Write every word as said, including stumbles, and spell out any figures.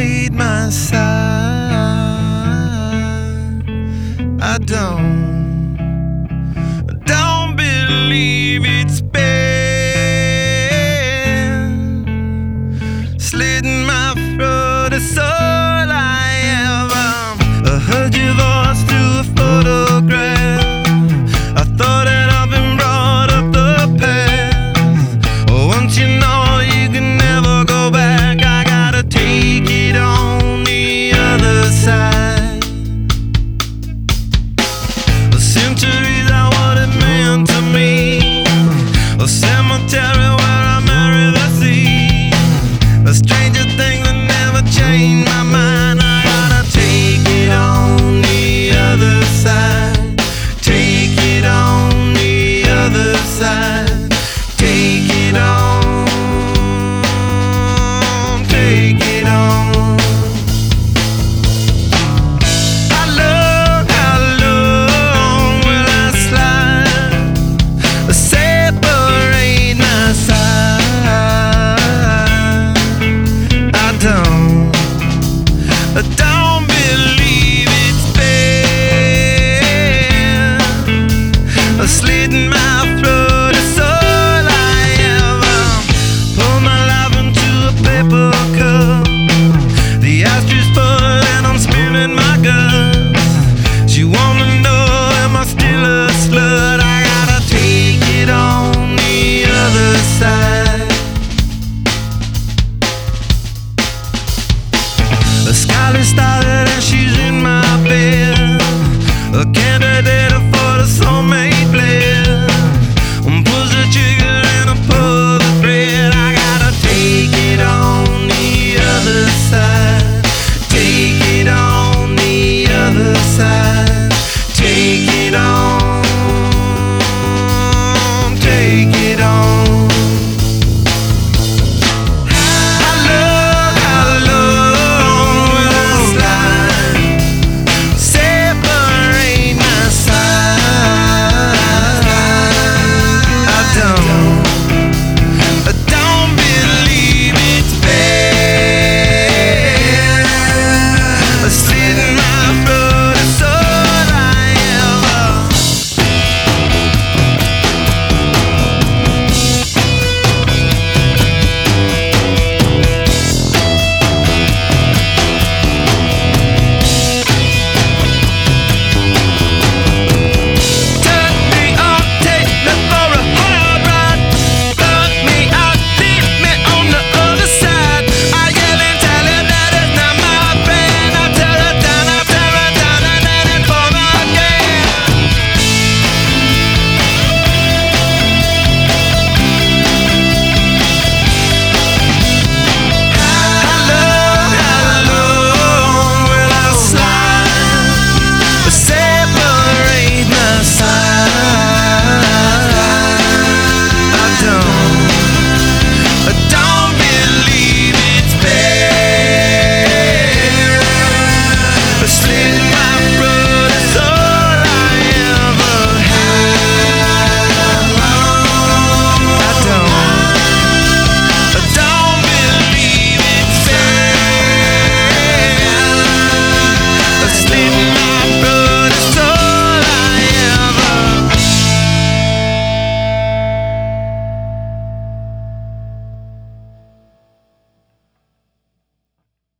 separate my side. I don't, don't believe it's been slitting my throat. It's all I ever heard your voice through a photograph. I thought that I've been brought up the past. Once you know you can never go back, I gotta take it on the other side. The centuries are what it meant to me. A cemetery where I marry the sea. A stranger thing that never changed my mind. I gotta take it on the other side. Take it on the other side. Take it on. Take it on. How long, how long will I slide? Separate my side. I don't, I don't believe it's been slitting my throat. It's all I ever pour my life into a paper cup. The ashtray full and I'm spilling my guts. She wanna know, am I still a slut? I gotta take it on the other side. The scarlet started